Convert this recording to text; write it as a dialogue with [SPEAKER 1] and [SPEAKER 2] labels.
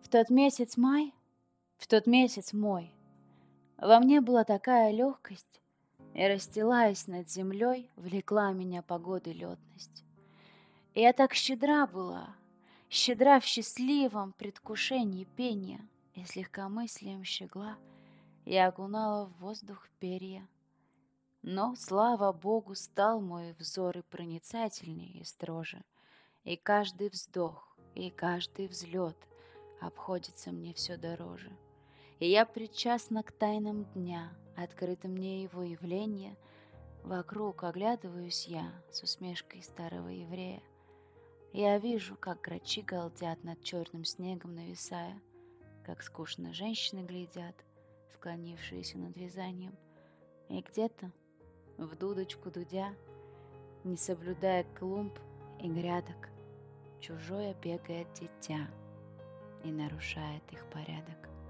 [SPEAKER 1] В тот месяц май, в тот месяц мой, во мне была такая легкость, и, расстилаясь над землей, влекла меня погоды летность. И я так щедра была, щедра в счастливом предвкушении пения, и с легкомыслием щегла я окунала в воздух перья. Но, слава Богу, стал мой взор и проницательнее, и строже, и каждый вздох, и каждый взлет обходится мне все дороже. И я причастна к тайнам дня, открыто мне его явление. Вокруг оглядываюсь я с усмешкой старого еврея. Я вижу, как грачи галдят над черным снегом нависая, как скучно женщины глядят, склонившиеся над вязанием. И где-то, в дудочку дудя, не соблюдая клумб и грядок, чужое бегает дитя и нарушает их порядок.